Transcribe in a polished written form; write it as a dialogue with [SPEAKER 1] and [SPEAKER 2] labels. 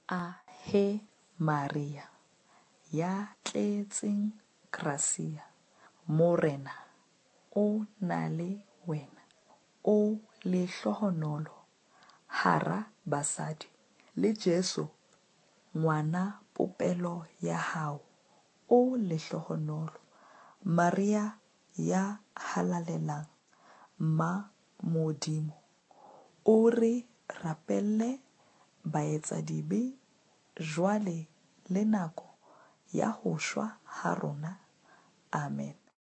[SPEAKER 1] He Maria, ya tletseng gracia, Morena o na le wena, o lehlohonolo hara basadi, le Jesu ngwana popelo ya hao o lehlohonolo. Maria ya halalelang Mma Modimo, o re rapelle baetsadibe jwale le nako ya ho shwa ha rona. Amen.